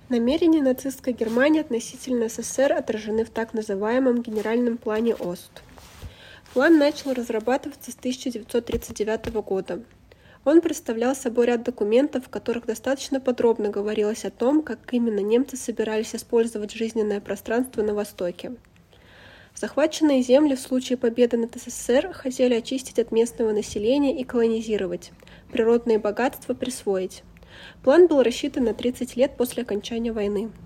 Намерения нацистской Германии относительно СССР отражены в так называемом Генеральном плане Ост. План начал разрабатываться с 1939 года. Он представлял собой ряд документов, в которых достаточно подробно говорилось о том, как именно немцы собирались использовать жизненное пространство на Востоке. Захваченные земли в случае победы над СССР хотели очистить от местного населения и колонизировать, природные богатства присвоить. План был рассчитан на 30 лет после окончания войны.